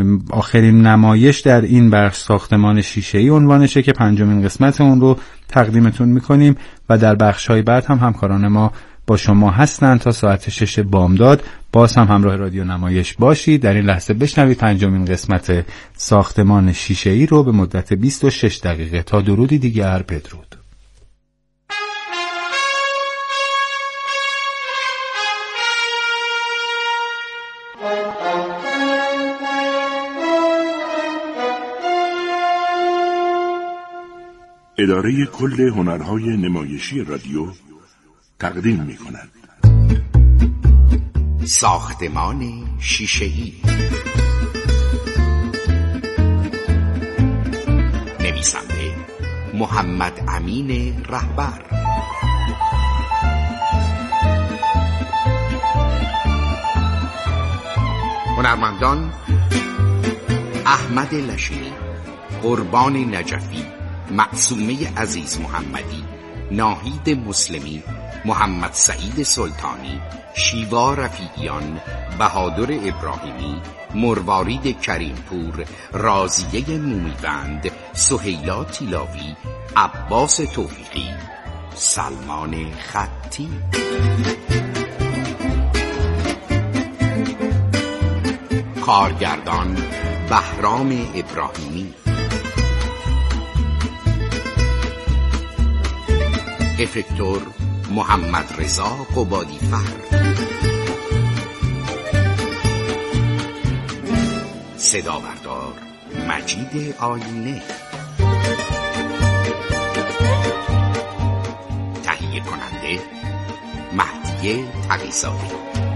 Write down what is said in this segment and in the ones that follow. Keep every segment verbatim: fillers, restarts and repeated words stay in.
آخرین نمایش در این بخش ساختمان شیشه‌ای عنوانشه که پنجمین قسمت اون رو تقدیمتون میکنیم و در بخش‌های بعد هم همکاران ما با شما هستن تا ساعت شش بامداد. باز هم همراه رادیو نمایش باشید. در این لحظه بشنوید پنجمین قسمت ساختمان شیشه‌ای رو به مدت بیست و شش دقیقه. تا درودی دیگر، بدرود. اداره کل هنرهای نمایشی رادیو تقدیم می کند ساختمان شیشه‌ای. نویسنده محمد امین رهبر، هنرمندان احمد لشینی، قربان نجفی، معصومه عزیز محمدی، ناهید مسلمی، محمد سعید سلطانی، شیوا رفیعیان، بهادر ابراهیمی، مروارید کریمپور، رازیه مومیبند، سهیلا تیلاوی، عباس توفیقی، سلمان خطی. کارگردان بهرام ابراهیمی. افکتور محمد رضا قبادی فر. صدا بردار مجید آینه. تهیه کننده مهدی تقی‌زاده.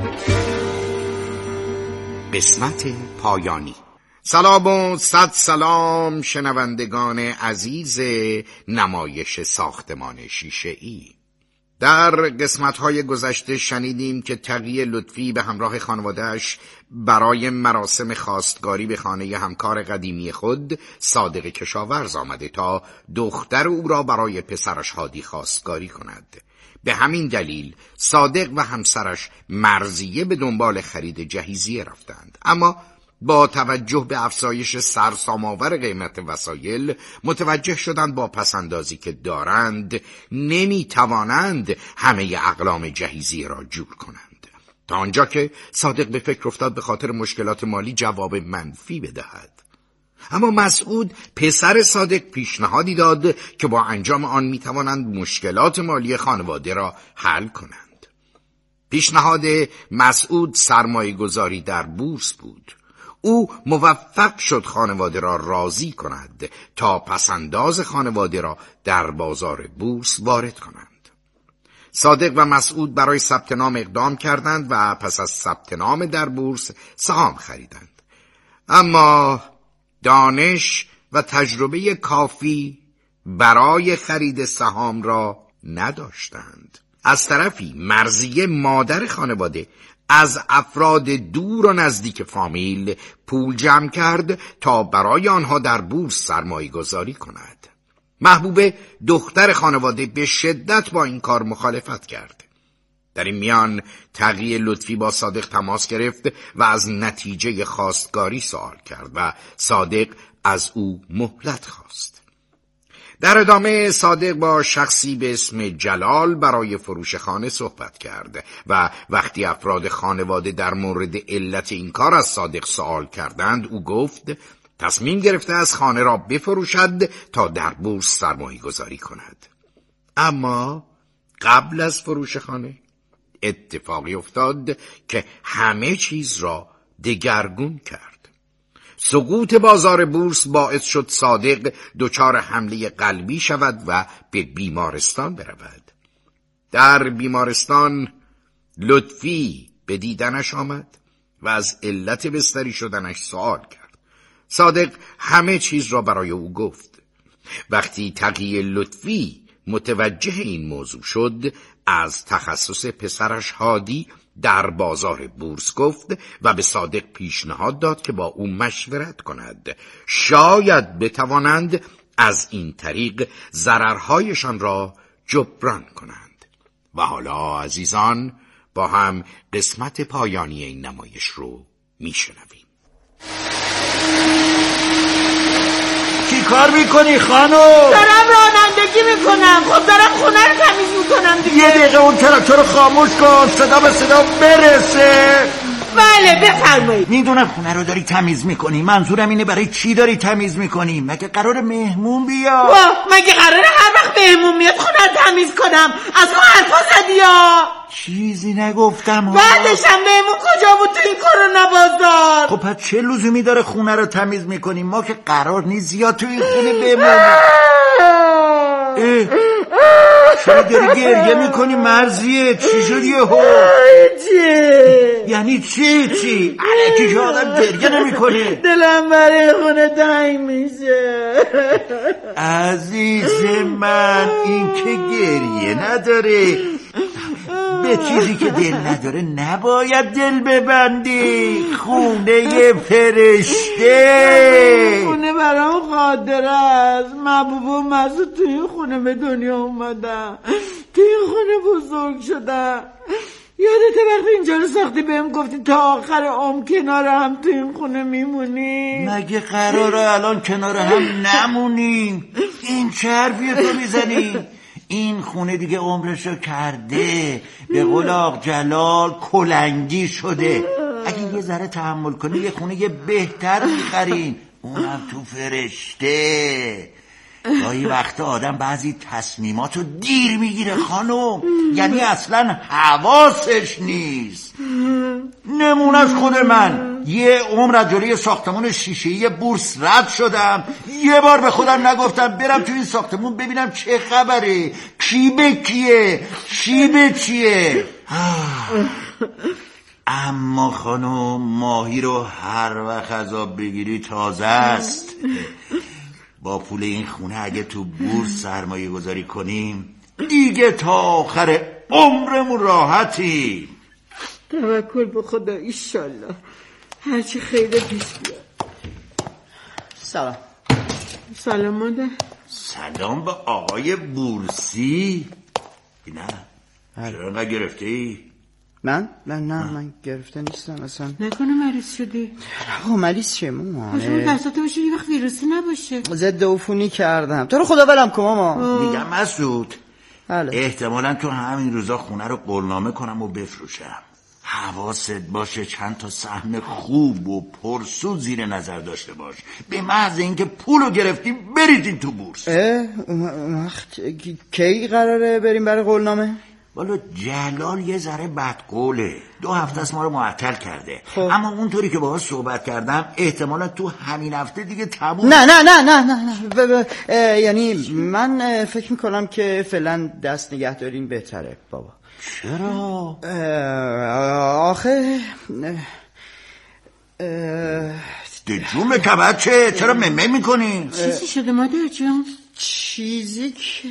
قسمت پایانی. سلام و صد سلام شنوندگان عزیز نمایش ساختمان شیشه‌ای. در قسمت‌های گذشته شنیدیم که تقی لطفی به همراه خانواده‌اش برای مراسم خواستگاری به خانه همکار قدیمی خود صادق کشاورز آمده تا دختر او را برای پسرش هادی خواستگاری کند. به همین دلیل صادق و همسرش مرضیه به دنبال خرید جهیزیه رفتند، اما با توجه به افزایش سرسام‌آور قیمت وسایل متوجه شدند با پسندازی که دارند نمیتوانند همه اقلام جهیزیه را جور کنند، تا آنجا که صادق به فکر افتاد به خاطر مشکلات مالی جواب منفی بدهد. اما مسعود پسر صادق پیشنهادی داد که با انجام آن میتوانند مشکلات مالی خانواده را حل کنند. پیشنهاد مسعود سرمایه گذاری در بورس بود. او موفق شد خانواده را راضی کند تا پسنداز خانواده را در بازار بورس وارد کنند. صادق و مسعود برای ثبت نام اقدام کردند و پس از ثبت نام در بورس سهام خریدند، اما دانش و تجربه کافی برای خرید سهام را نداشتند. از طرفی مرضیه مادر خانواده از افراد دور و نزدیک فامیل پول جمع کرد تا برای آنها در بورس سرمایه گذاری کند. محبوبه دختر خانواده به شدت با این کار مخالفت کرد. در این میان تقی لطفی با صادق تماس گرفت و از نتیجه خواستگاری سوال کرد و صادق از او مهلت خواست. در ادامه صادق با شخصی به اسم جلال برای فروش خانه صحبت کرد و وقتی افراد خانواده در مورد علت این کار از صادق سوال کردند، او گفت تصمیم گرفته از خانه را بفروشد تا در بورس سرمایه گذاری کند. اما قبل از فروش خانه اتفاقی افتاد که همه چیز را دگرگون کرد. سقوط بازار بورس باعث شد صادق دچار حمله قلبی شود و به بیمارستان برود. در بیمارستان لطفی به دیدنش آمد و از علت بستری شدنش سوال کرد. صادق همه چیز را برای او گفت. وقتی تقی لطفی متوجه این موضوع شد، از تخصص پسرش هادی در بازار بورس گفت و به صادق پیشنهاد داد که با او مشورت کند. شاید بتوانند از این طریق ضررهایشان را جبران کنند. و حالا عزیزان با هم قسمت پایانی این نمایش رو میشنویم. کار میکنی خانم؟ دارم رانندگی میکنم. خب دارم خونه رو تمیز میکنم دیگه. یه دقیقه اون تراکتور رو خاموش کن، صدا به صدا برسه. بله بفرمایید. میدونم خونه رو داری تمیز میکنی، منظورم اینه برای چی داری تمیز میکنی؟ مگه قرار مهمون بیاد؟ مگه قراره هر وقت مهمون میاد خونه رو تمیز کنم؟ از ما حرفا زدی ها؟ چیزی نگفتم. بعدش هم مهمون کجا بود تو این کرونا بازار؟ خب پس چه لزومی داره خونه رو تمیز میکنی؟ ما که قرار نیست زیاد تو این خونه بمونیم. چرا داری گریه میکنی مرزیه؟ چی شد یهو؟ چی؟ یعنی چی چی؟ الکی که آدم گریه نمیکنه. دلم برای خونه تنگ میشه. عزیز من این که گریه نداره. به چیزی که دل نداره نباید دل ببندی. خونه فرشته. خونه برام خاطره است. محبوب و مسعود توی این خونه به دنیا اومدم، توی این خونه بزرگ شدم. یادت وقتی اینجا رو ساختی بهم گفتی تا آخر عمر کنار هم توی این خونه میمونی؟ مگه قراره الان کنار هم نمونیم؟ این چه حرفیه تو میزنی؟ این خونه دیگه عمرشو کرده. به قول آق جلال کلنگی شده. اگه یه ذره تحمل کنی یه خونه یه بهتر میخرین، اونم تو فرشته. گاهی وقتا آدم بعضی تصمیماتو دیر میگیره خانم، یعنی اصلا حواسش نیست. نمونش خود من یه عمر از جلوی ساختمون شیشه‌ای بورس رد شدم. یه بار به خودم نگفتم برم تو این ساختمون ببینم چه خبره، کی به کیه، چی به چیه. اما خانم ماهی رو هر وقت از آب بگیری تازه است. با پول این خونه اگه تو بورس سرمایه گذاری کنیم دیگه تا آخر عمرمون راحتی. توکل به خدا، ایشالله هرچی خیره پیش بیاد. سلام. سلام مادر. سلام به آقای بورسی. نه چرا انقدر گرفته ای؟ من؟ من نه من گرفته نیستم اصلا. نکنه مریض شدی؟ آقا مریض چه ماما؟ شما دستاته باشه یه وقت ویروسی نباشه. ضد عفونی کردم. تو رو خدا ولم کن ماما. میگم مسعود بله. احتمالا تو همین روزا خونه رو قولنامه کنم و بفروشم. حواست باشه چند تا سهم خوب و پرسود زیر نظر داشته باش. به محض اینکه پولو گرفتیم بریدیم تو بورس. اه وقت کی قراره بریم برای قولنامه؟ والا جلال یه ذره بدقوله، دو هفته است ما رو معطل کرده. خب. اما اونطوری که باهاش صحبت کردم احتمالا تو همین هفته دیگه تموم. نه نه نه نه نه, نه. ب- ب- یعنی من فکر میکنم که فعلا دست نگه دارین بهتره بابا. چرا؟ آخه دجون کبد چه؟ چرا ممه میکنی؟ چیزی شده مادر جون؟ چیزی که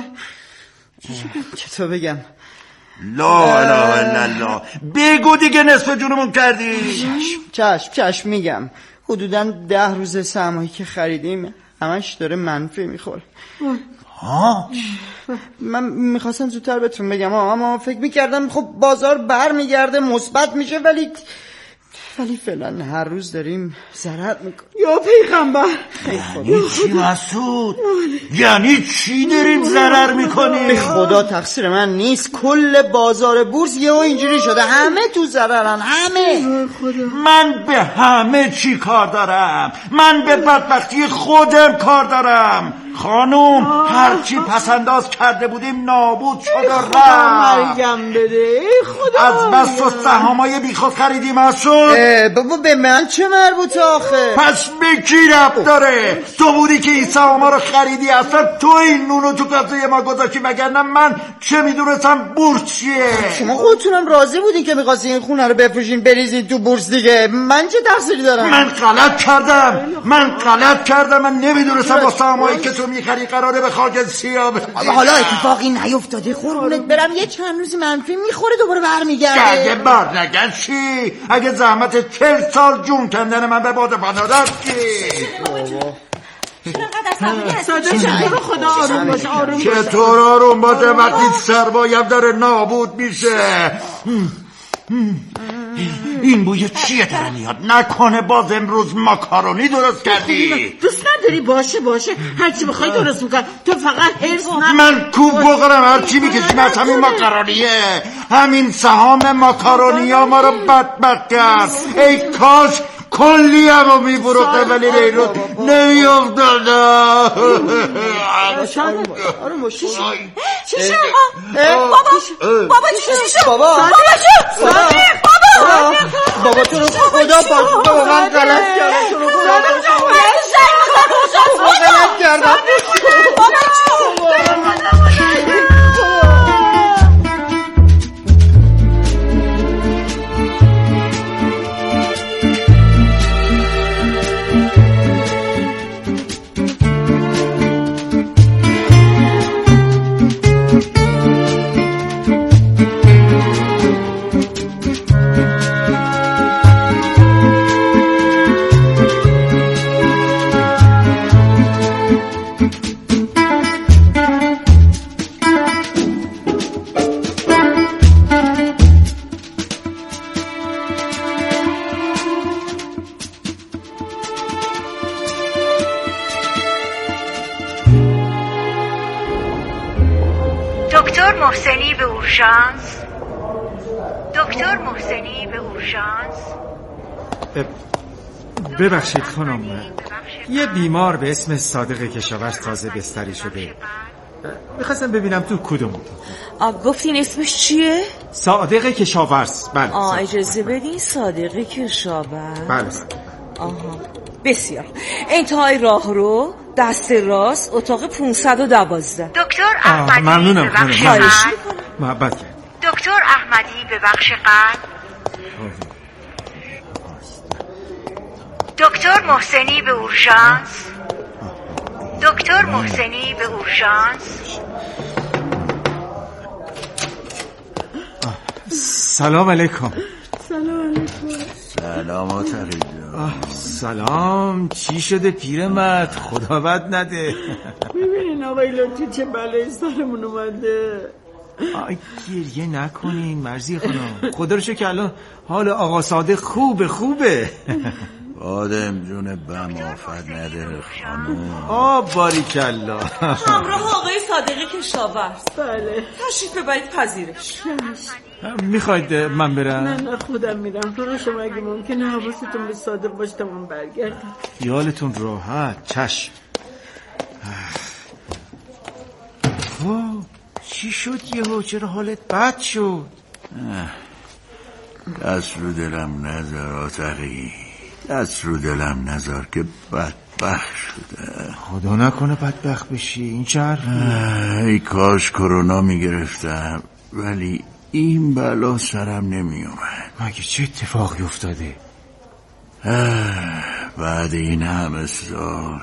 چطور بگم؟ لا اله الا الله. بگو دیگه نصف جونمون کردی. چشم چشم چشم میگم. حدودا ده روز سرمایه‌ای که خریدیم همش داره منفی میخوره. ها؟ من میخواستم زودتر بهتون بگم اما فکر میکردم خب بازار بر میگرده مثبت میشه، ولی ولی فعلا هر روز داریم ضرر میکنیم. یا پیغمبر. یعنی چی مسعود؟ یعنی چی داریم ضرر میکنیم؟ خدا تقصیر من نیست، کل بازار بورس یهو اینجوری شده، همه تو ضررن، همه. من به همه چی کار دارم؟ من به بدبختی خودم کار دارم خانوم. هرچی پسنداز کرده بودیم نابود شد و رفت. مرگم بده خدا. از بس و سهامای بیخود خریدیم مسعود. بابا به من چه مربوطه آخه؟ پس به کی ربط داره؟ تو بودی که این سهاما رو خریدی، اصلا تو این نونو تو کاسه ما گذاشتی، وگرنه من چه میدونستم بورس چیه؟ شما خودتونم راضی بودین که می‌خواستین این خونه رو بفروشین بریزین تو بورس دیگه، من چه تقصیری دارم؟ من غلط کردم من غلط کردم من نمیدونستم با سهامایی که تو میخری قراره به خاک سیاه بریزی. حالا اتفاقی نیفتاده قربونت برم، یه چند روزی منفی میخوره دوباره برمیگرده. اگه بار نگن چی؟ اگه زحمت چل سال جون کندن من به باد پناه چی؟ چطور خدا آروم باشه آروم باشه. چطور آروم باشه وقتی سرمایه‌ام داره نابود میشه؟ این بوی چیه داره میاد؟ نکنه باز امروز ماکارونی درست کردی؟ دوست نداری؟ باشه باشه هرچی بخوای درست میکنم، تو فقط حرص نکن. من کوب بخورم هرچی میکشیم از همین ماکارونیه. همین سهام ماکارونیا ما رو بدبخت کرد. ای کاش کلی هم رو میبروخه ولی ریرو نمیافتاده. آره ماشین چی شد؟ بابا بابا چی شد؟ بابا بابا شد صادق بابا بابا تو رو خدا باش. بابا من غلط کردم. تو رو خدا باش. غلط کردم. دکتر محسنی به اورژانس. دکتر محسنی به اورژانس. ببخشید خانم، یه بیمار به اسم صادق کشاورز تازه بستری شده. میخواستم ببینم تو کدوم اتاق. گفتین اسمش چیه؟ صادق کشاورز. بله. آه اجازه بدین. صادق کشاورز. بله. آها بسیار. انتهای راه رو دست راست اتاق پانصد و دوازده. دکتر احمدی ممنونم به بخش خانم. قلب. محبت کرد. دکتر احمدی به بخش قلب. دکتر محسنی به اورژانس. دکتر محسنی به اورژانس. سلام علیکم. سلام علیکم. سلامات علیکم. سلام. چی شده پیرمرد؟ خدا بد نده. میبینین آقای لطفی چه بلایی سرمون اومده. آی گریه نکنین مرضی خانم. خدا رو شکر که الان حال آقا صادق خوبه خوبه. آدم جون بم آفت نداره خانم. آه باریکلا. همراه آقای صادق کشاورز. بله. تشریف ببرید پذیرش. میخواید من برم؟ نه نه خودم میرم. فقط شما اگه ممکنه حواستون به صادق باشه تا من برگردم. خیالتون راحت. چشم. خب چی شد یهو؟ چرا حالت بد شد؟ دست رو دلم نذار آتقی، دست رو دلم نذار که بدبخت شده. خدا نکنه بدبخت بشی. این چه حرفیه؟ ای کاش کرونا میگرفتم ولی این بلا سرم نمی اومد. مگه چه اتفاقی افتاده؟ بعد این همه سال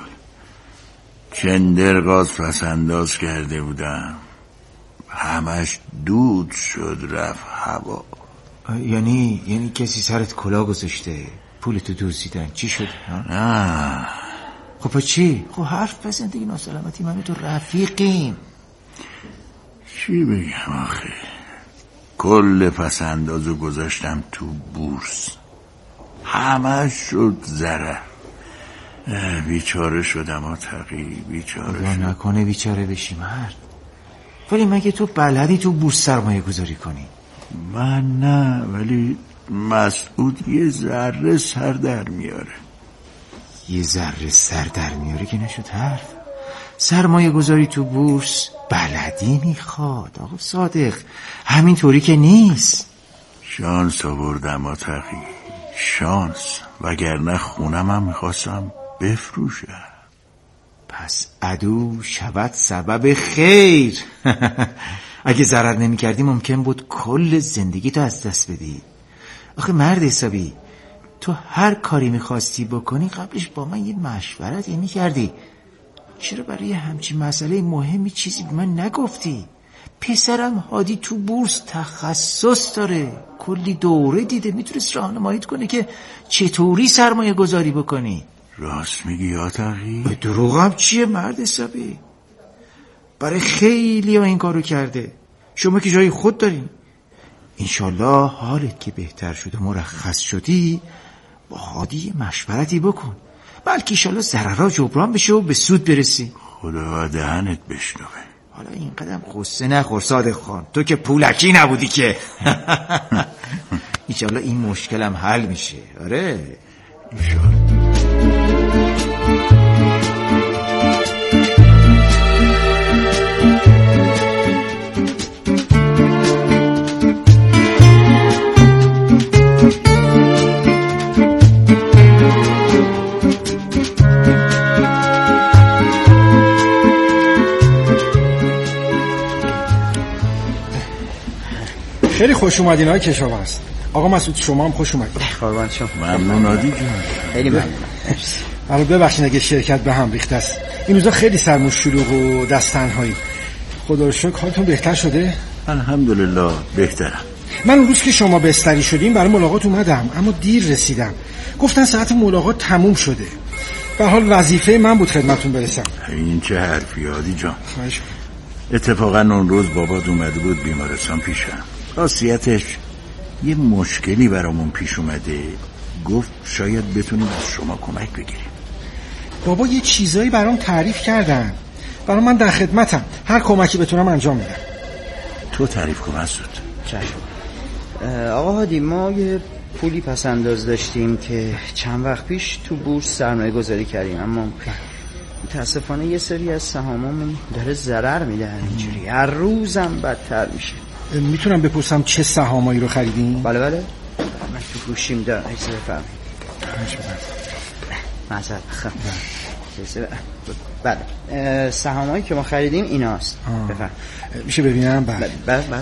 چندرغاز پس انداز کرده بودم، همش دود شد رفت هوا. یعنی یعنی کسی سرت کلاه گذاشته، پولتو دزدیدن، چی شد؟ نه. خب پس چی؟ خب حرف بزن دیگه، ناسلامتی من و تو رفیقیم. چی بگم آخه؟ کل پس اندازو گذاشتم تو بورس، همش شد ضرر. بیچاره شدم آتقی، بیچاره خدا شد. نکنه بیچاره بشی مرد. ولی مگه تو بلدی تو بورس سرمایه گذاری کنی؟ من نه، ولی مسعود یه ذره سر در میاره. یه ذره سر در میاره که نشد حرف. سرمایه گذاری تو بورس بلدی میخواد آقا صادق، همینطوری که نیست. شانس آوردم آتقی، شانس، وگرنه خونم هم میخواستم بفروشم. پس عدو شود سبب خیر. اگه ضرر نمی کردی ممکن بود کل زندگی تو از دست بدی. آخه مرد حسابی، تو هر کاری میخواستی بکنی قبلش با من یه مشورت می کردی. چرا برای همچین مسئله مهمی چیزی به من نگفتی؟ پسرم هادی تو بورس تخصص داره، کلی دوره دیده، میتونست راهنماییت کنه که چطوری سرمایه گذاری بکنی. راست میگی آتقی؟ به دروغم چیه مرد حسابی؟ برای خیلی ها این کارو کرده. شما که جای خود دارین. انشالله حالت که بهتر شده مرخص شدی با هادی مشورتی بکن. بلکه ایشالا ضررها جبران بشه و به سود برسی. خدا دهنت بشنوه. حالا این قدم قصه نخور صادق خان، تو که پولکی نبودی که. ایشالا این مشکلم حل میشه. آره ایشالا. خیلی خوش اومدین های کشاورز. آقا مسعود شما هم خوش اومدید. قربان شما. ممنون عادی جان. خیلی ممنون. الان ببخشید اگه شرکت به هم ریخته است. این روزا خیلی سرمون شلوغ و دست تنهایی. خدا رو شکر حالتون بهتر شده؟ الحمدلله بهترم. من اون روز که شما بستری شدیم برای ملاقات اومدم اما دیر رسیدم. گفتن ساعت ملاقات تموم شده. به حال وظیفه من بود خدمتتون برسم. این چه حرفی عادی جان. خواهش. اتفاقا اون روز بابات اومده بود بیمارستان پیشم. راستیتش یه مشکلی برامون پیش اومده، گفت شاید بتونیم از شما کمک بگیریم. بابا یه چیزایی برام تعریف کردن، برام من در خدمتم، هر کمکی بتونم انجام میدم. تو تعریف کن مسعود. آقا هادی، ما یه پولی پس انداز داشتیم که چند وقت پیش تو بورس سرمایه گذاری کردیم، اما متاسفانه یه سری از سهاممون داره ضرر میده. اینجوری هر روزم بدتر میشه. میتونم بپرسم چه سهامایی رو خریدین؟ بله بله من تو گوشیم دارم. اجازه بفرمایید. معذرت خب بله سهامایی که ما خریدیم ایناست. بفرمایید. میشه ببینم؟ بله بله بله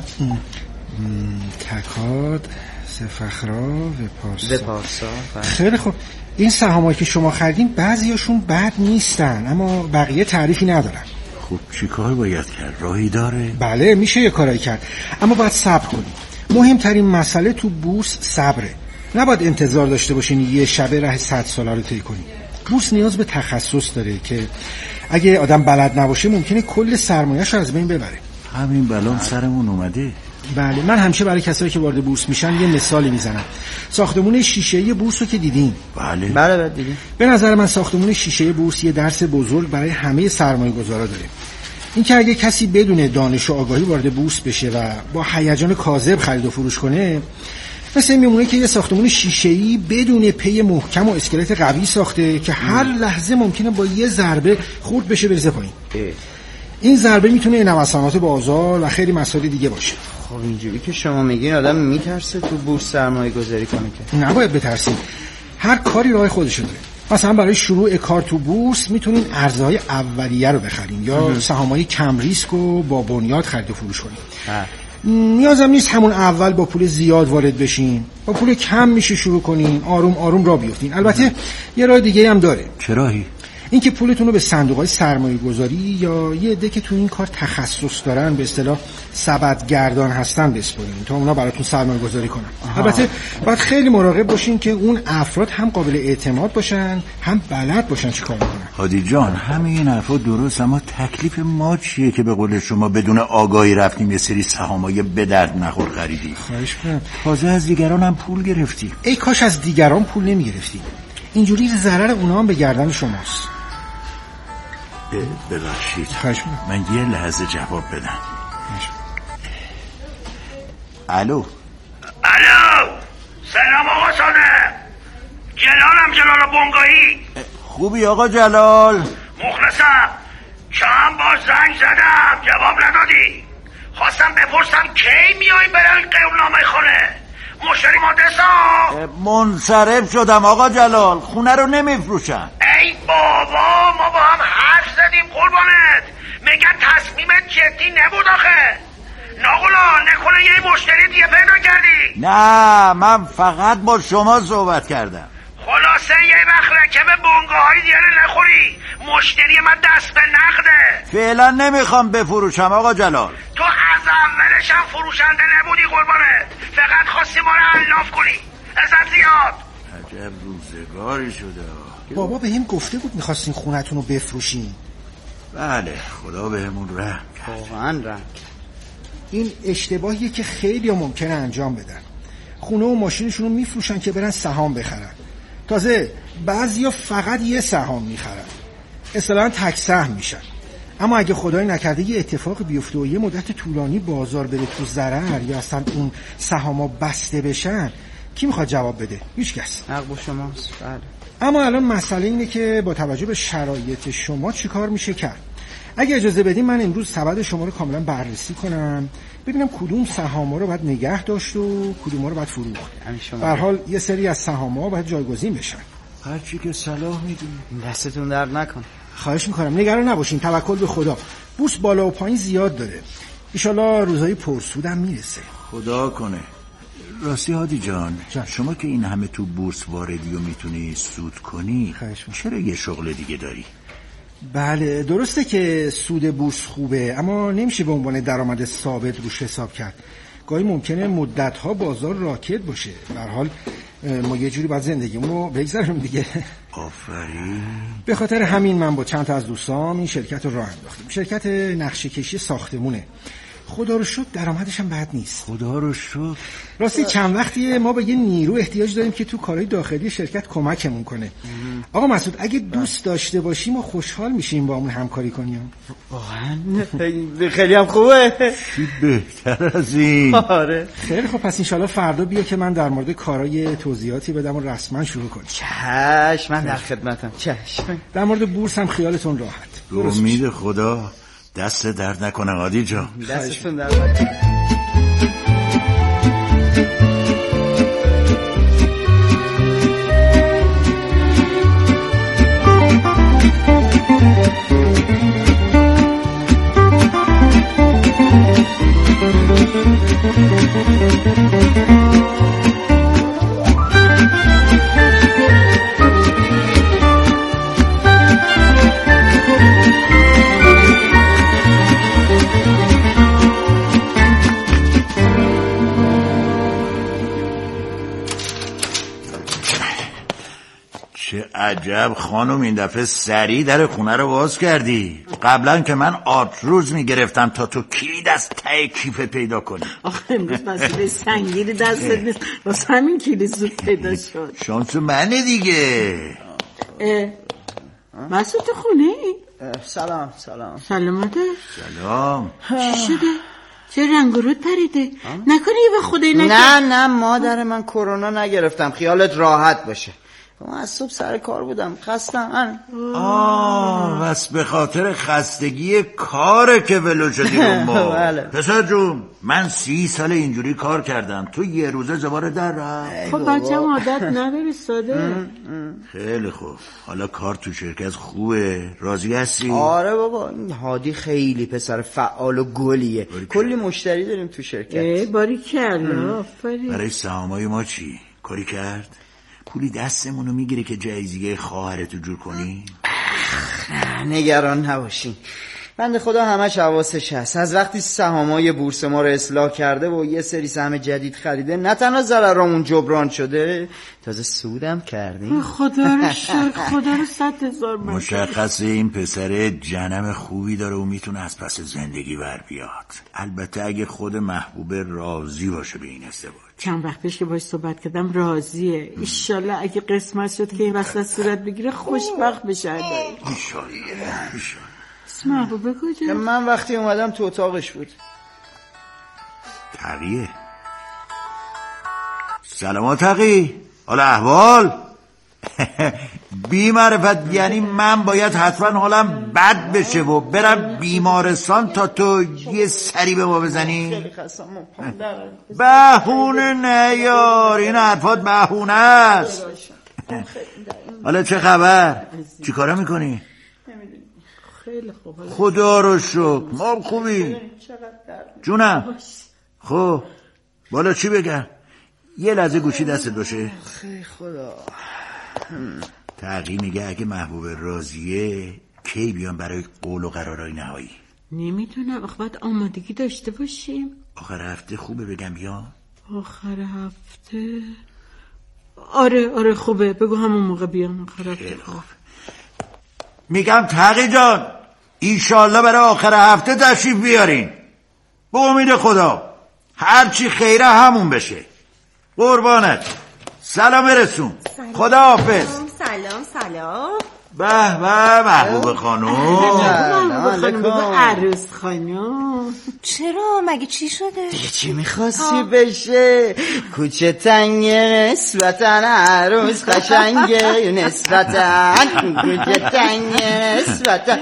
تکاد، سفخرا و پارسا. و پارسا. خیلی خوب. این سهامایی که شما خریدین بعضیاشون بد نیستن اما بقیه تعریفی ندارن. خب چی کار باید کرد؟ راهی داره؟ بله میشه یه کارایی کرد اما باید صبر کنیم. مهمترین مسئله تو بورس صبره. نباید انتظار داشته باشین یه شبه راه صد ساله رو طی کنین. بورس نیاز به تخصص داره که اگه آدم بلد نباشه ممکنه کل سرمایه‌اش رو از بین ببره. همین بلان سرمون اومده. بله من همیشه برای کسایی که وارد بورس میشن یه مثالی میزنم. ساختمون شیشه‌ای بورس رو که دیدین؟ بله بله بله دیدیم. به نظر من ساختمون شیشه‌ای بورس یه درس بزرگ برای همه سرمایه‌گذارا داره. اینکه اگه کسی بدون دانش و آگاهی وارد بورس بشه و با هیجان کاذب خرید و فروش کنه، مثل این میمونه که یه ساختمون شیشه‌ای بدون پی محکم و اسکلت قوی ساخته که هر لحظه ممکنه با یه ضربه خورد بشه بریزه پایین. این ضربه میتونه نوسانات بازار و خیلی مسائل دیگه باشه. خب اینجوری که شما میگین آدم میترسه تو بورس سرمایه گذاری کنه که؟ نباید بترسید. هر کاری راه خودشه داره. مثلا برای شروع کار تو بورس میتونین ارزهای اولیه رو بخرین یا سهامای کم ریسک رو با بنیاد خرید و فروش کنین. نیازم نیست همون اول با پول زیاد وارد بشین. با پول کم میشه شروع کنین، آروم آروم راه بیفتین. البته یه راه دیگه هم داره. چه راهی؟ اینکه پولتون رو به صندوق‌های سرمایه‌گذاری یا یه عده که تو این کار تخصص دارن به اصطلاح سبدگردان هستن بسپارین تا اونا براتون سرمایه‌گذاری کنن. البته باید خیلی مراقب باشین که اون افراد هم قابل اعتماد باشن هم بلد باشن چی کار میکنن. هادی جان همه این حرفا درست اما تکلیف ما چیه که به قول شما بدون آگاهی رفتیم یه سری سهامای به درد نخور خریدیم؟ خواهش می‌کنم. تازه از دیگران هم پول گرفتیم. ای کاش از دیگران پول نمیگرفتیم. اینجوری ضرر اونا هم به گردن شماست. ببخشید من یه لحظه جواب بدم. الو الو سلام آقا صادق، جلالم جلال بونگایی. خوبی آقا جلال؟ مخلصم. چند بار زنگ زدم جواب ندادی. خواستم بپرسم کی میای برای قیمنامه خونه. مشتری مادرسا منصرف شدم آقا جلال، خونه رو نمیفروشن. ای بابا ما با هم حرف زدیم قربانت، میگن تصمیمت جدی نبود آخه. ناقلا نکنه یه مشتری دیگه پیدا کردی؟ نه من فقط با شما صحبت کردم. خلاصه یه وقت رکب بونگاه های دیگه نخوری. مشتری من دست به نقده. فعلا نمیخوام بفروشم آقا جلال. تو از اولش هم فروشنده نبودی قربانت، فقط خواستی ما رو علاف کنی. ازت زیاد. عجب روزگاری شده. بابا به هم گفته بود میخواستین خونتون رو بفروشین. بله خدا به همون رحم کرد. واقعا رحم. این اشتباهیه که خیلی ممکنه انجام بدن. خونه و ماشینشون رو میفروشن که برن سهام بخرن. تازه بعضیا فقط یه سهام میخرن، اصطلاحاً تک سهم میشن. اما اگه خدای نکرده یه اتفاق بیفته و یه مدت طولانی بازار بره تو ضرر یا اصلا اون سهاما بسته بشن، کی میخواد جواب بده؟ هیچ کس. حق با شماست. بله. اما الان مسئله اینه که با توجه به شرایط شما چی کار میشه کرد. اگه اجازه بدین من امروز سبد شما رو کاملا بررسی کنم، ببینم کدوم سهاما رو باید نگه داشت و کدوم رو باید فروخت. به هر حال یه سری از سهاما باید جایگزین بشن. هر چی که صلاح میدونی. دستتون درد نکن. خواهش میکنم نگران نباشین، توکل به خدا. بورس بالا و پایین زیاد داره، ایشالله روزای پرسودم میرسه. خدا کنه. راستی هادی جان, جان شما که این همه تو بورس واردی و میتونی سود کنی، چرا یه شغل دیگه داری؟ بله درسته که سود بورس خوبه، اما نمیشه به عنوان درآمد ثابت روش حساب کرد. گاهی ممکنه مدت‌ها بازار راکد باشه. به هر حال ما یه جوری باید زندگیمون رو بگذاریم دیگه. آفرین. به خاطر همین من با چند تا از دوستام این شرکت رو راه انداختیم. شرکت نقشه کشی ساختمونه. خدا رو شکر درآمدش هم بد نیست. خدا رو شکر. راستی چند وقتیه ما به یه نیرو احتیاج داریم که تو کارهای داخلی شرکت کمکمون کنه. آقا مسعود اگه دوست داشته باشیم ما خوشحال میشیم با همون همکاری کنیم. واقعا خیلی هم خوبه. چی بهتر از این. آره خیلی خوب. پس انشالله فردا بیا که من در مورد کارهای توضیحاتی بدم و رسما شروع کنیم. چشم من در خدمتم. چشم. در مورد بورس هم خیالتون راحت. به امید خدا دست درد نکنه هادی جان. دستتون درد نکنه. چه عجب خانم این دفعه سریع در خونه رو باز کردی. قبلا که من آتروز میگرفتم تا تو کلید از ته کیف پیدا کنی. آخه امروز مسئله سنگینی دستت نیست، واسه همین کلید زود پیدا شد. شانس منه دیگه. مسعود تو خونه ای؟ سلام سلام. سلامته؟ سلام. چی شده؟ چه رنگ و رود پریده؟ نکنی یه وقت خدای نکرد؟ نه نه مادر من کرونا نگرفتم، خیالت راحت باشه. من از صبح سر کار بودم، خستم. آه بس به خاطر خستگی کاره که ولو شدی رو ما. بله. پسر جون من سی سال اینجوری کار کردم، تو یه روزه زبار در رفت. خب بچه هم عادت نداری ساده. خیلی خوب. حالا کار تو شرکت خوبه؟ راضی هستی؟ آره بابا این هادی خیلی پسر فعال و گلیه، کلی مشتری داریم تو شرکت. ای باری کلا آفرین. برای سهامای ما چی؟ کاری کرد؟ پولی دستمونو میگیره که جایزیه خواهرتو جور کنی؟ نگران نباشین، بنده خدا همش حواسش هست. از وقتی سهامای بورس ما رو اصلاح کرده و یه سری سهم جدید خریده، نه تنها ضررامون جبران شده، تازه سودم کردیم. خدا رو شکر، خدا رو صد هزار مرتبه. مشخصه این پسر جنم خوبی داره و میتونه از پس زندگی بر بیاد. البته اگه خود محبوب راضی باشه به این ازدواج. چند وقت پیش که باش صحبت کردم راضیه. ایشالله اگه قسمت شد که این وسط صورت بگیره خوشبخت بشه. ایشالله ایشالله. اسم محبوبه کجا؟ من وقتی اومدم تو اتاقش بود. تقیه. سلام تقی. حالا احوال؟ بی معرفت یعنی من باید حتما حالم بد بشه و برم بیمارستان تا تو یه سری به ما بزنی؟ بهونه نیار، این حرفات بهونه است. حالا چه خبر؟ چی کارا میکنی؟ خیلی خوب. خدا رو شکر ما خوبی جونم. خب بالا چی بگم؟ یه لحظه گوشی دست باشه. خیلی خدا. تقی میگه اگه محبوب راضیه کی بیان برای قول و قرارای نهایی؟ نمیدونم، آخه باید آمادگی داشته باشیم. آخر هفته خوبه بگم بیان؟ آخر هفته آره آره خوبه، بگو همون موقع بیان آخر هفته. خوب. میگم تقی جان ایشالله برای آخر هفته تشریف بیارین. به امید خدا هرچی خیره همون بشه. قربانت. سلام برسون. خداحافظ. سلام سلام. به به محبوب خانوم. محبوب خانوم بگو عروس خانوم. چرا مگه چی شده؟ دیگه چی میخواستی بشه؟ کوچه تنگه نسبتن عروس قشنگه نسبتن کوچه تنگه نسبتن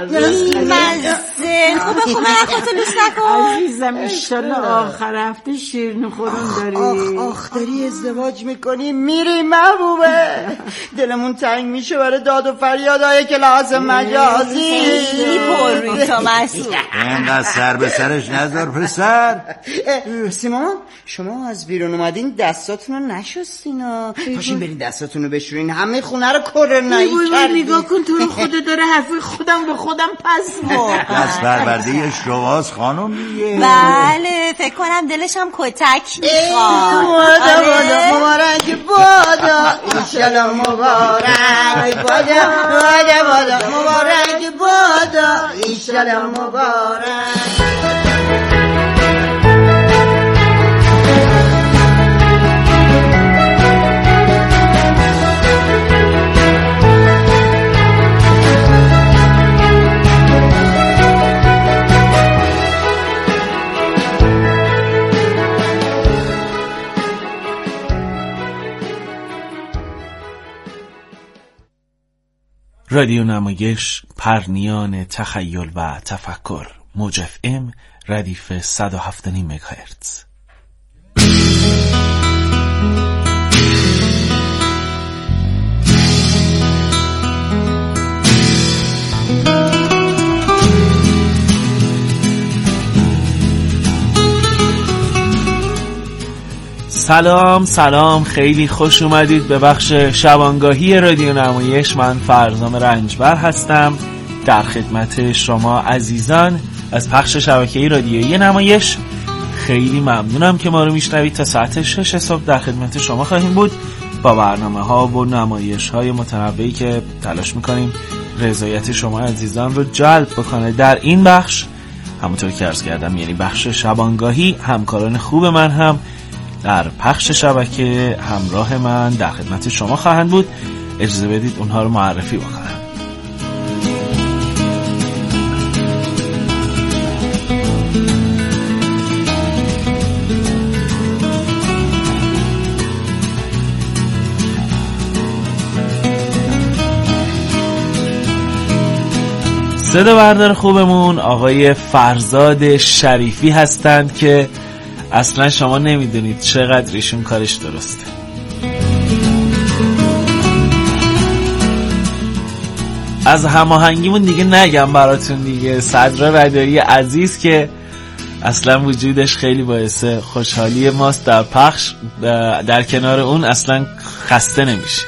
مزه. خوبه خوبه خودتو لوس نکن عزیزم. انشالله آخر هفته شیرین خورون داری. آخ آخ داری ازدواج میکنی میری محبوبه. دلمون تنگ میشه برای داد و فریادهای که لازم مجازی. پر روی تا مسئول اینقدر سر به سرش نذار پسر. سیمان شما از بیرون اومدین دستاتون رو نشستین ها. پاشین برین دستاتون رو بشورین. همه خونه رو کرنایی کردین. نگاه کن تو رو خدا داره حرفی خودم به خودم پس ما. دست بربرده شواز خانم دیگه. بله فکر کنم دلش هم کتک میخواد. بادا بادا مبارک بادا ایشالا مبارک بادا بادا بادا مبارک بادا ایشالا مبارک. رادیو نمایش، پرنیان تخیل و تفکر. موج اف ام ردیف صد و هفت و نیم مگاهرتز. سلام سلام، خیلی خوش اومدید به بخش شبانگاهی رادیو نمایش. من فرزام رنجبر هستم در خدمت شما عزیزان از پخش شبکه‌ای رادیویی نمایش. خیلی ممنونم که ما رو میشنوید. تا ساعت شش صبح در خدمت شما خواهیم بود با برنامه ها و نمایش های متنوعی که تلاش میکنیم رضایت شما عزیزان رو جلب بکنه. در این بخش همونطور که عرض کردم یعنی بخش شبانگاهی، همکاران خوب من هم در پخش شبکه همراه من در خدمت شما خواهند بود. اجازه بدید اونها رو معرفی بکنم. صدا بردار خوبمون آقای فرزاد شریفی هستند که اصلا شما نمیدونید چقدر ایشون کارش درسته. از هماهنگیمون دیگه نگم براتون دیگه. صدرا راداری عزیز که اصلا وجودش خیلی باعث خوشحالی ماست در پخش، در کنار اون اصلا خسته نمیشه.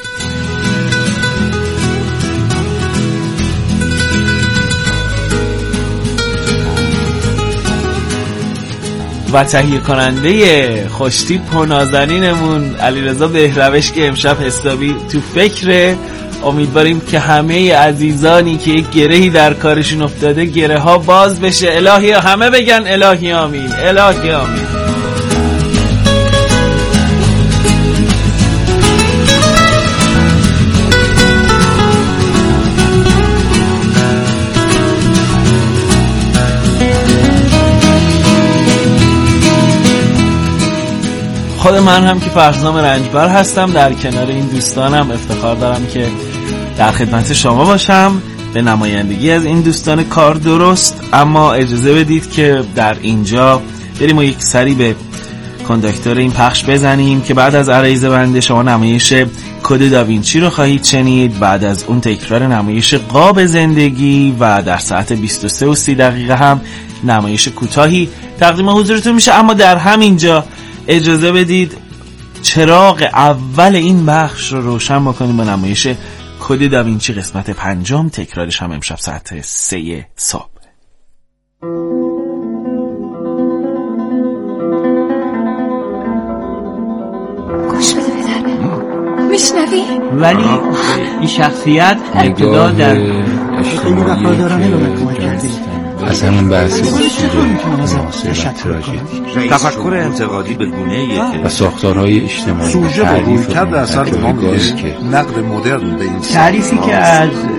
و تهیه کننده خوشتیپ و نازنینمون علیرضا بهروش که امشب حسابی تو فکره. امیدواریم که همه عزیزانی که یک گرهی در کارشون افتاده گره ها باز بشه. الهی همه بگن الهی آمین، الهی آمین. خود من هم که فرزام رنجبر هستم در کنار این دوستانم افتخار دارم که در خدمت شما باشم به نمایندگی از این دوستان کار درست. اما اجازه بدید که در اینجا بریم و یک سری به کانداکتور این پخش بزنیم که بعد از عرایض بنده شما نمایش کد داوینچی رو خواهید شنید. بعد از اون تکرار نمایش قاب زندگی و در ساعت بیست و سه و سی دقیقه هم نمایش کوتاهی تقدیم حضورتون میشه. اما در همینجا اجازه بدید چراغ اول این بخش رو روشن بکنیم با نمایش کد داوینچی قسمت پنجم. تکرارش هم امشب ساعت سه صبح. گوش بده بدرم میشنوی؟ ولی این شخصیت ابتدا در خیلی وفادارانه به من کمک کردی. از همون بحث اصول معاصر و تراژدی، تفکر انتقادی به گونه‌ایه که و ساختارهای اجتماعی سوژه با رویکرد اثر به ما میگه نقد مدرن به این تعریفی که از